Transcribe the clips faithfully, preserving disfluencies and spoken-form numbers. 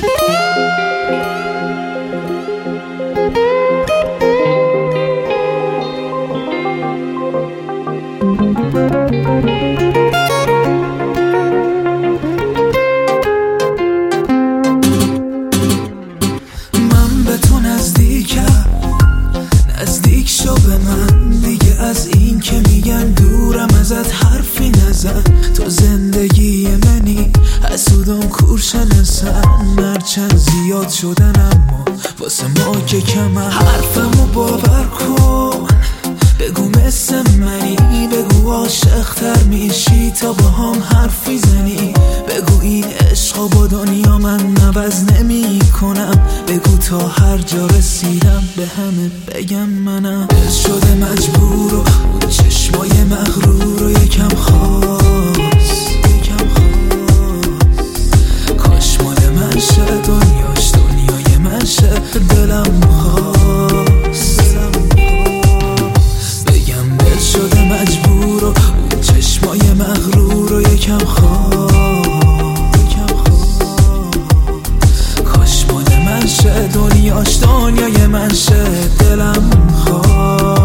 من به تو نزدیکم، نزدیک شو به من دیگه. از این که میگن دورم ازت حرفی نزن. تو زندگی منی، حسودم کورشن اصلا. هرچند زیاد شدن اما واسه ما که کمن. حرفمو باور کن، بگو مثل منی، بگو عاشق تر میشی تا با هم حرفی زنی. بگو این عشقا با دنیا من عوض نمی کنم. بگو تا هر جا رسیدم به همه بگم منم. دل شده مجبور و اون چشمای مغرور و یکم خواست، یکم خواست. کاش مال من شه دنیاش دنیای من شه. دلم خواست بگم دل شده مجبور و اون چشمای مغرور و یکم خواست، یکم خواست. کاش مال من شه دنیاش دنیای من شه. دلم خواست.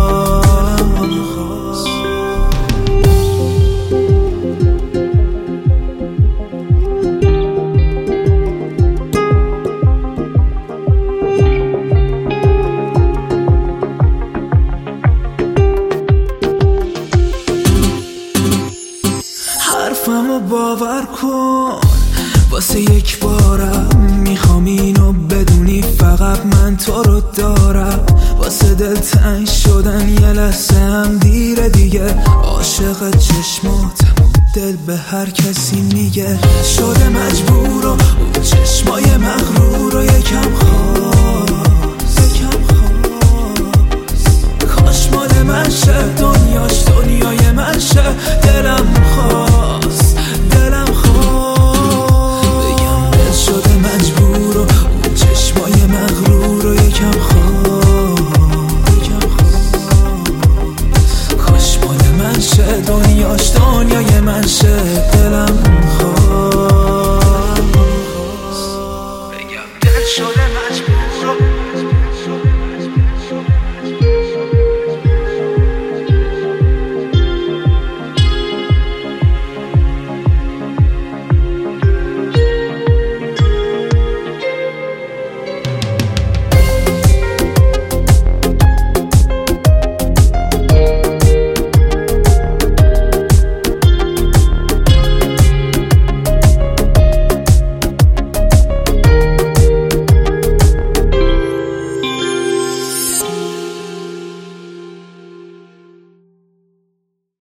حرفمو باور کن، واسه یک بارم میخوام اینو بدونی فقط من تو رو دارم. واسه دل تنگ شدن یه لحظه هم دیره دیگه. عاشق چشماتم دل به هر کسی میگه. شده مجبور و اون چشمای مغرور و یکم خواست، یکم خواست. کاش مال من شه دنیاش دنیای من شه. دلم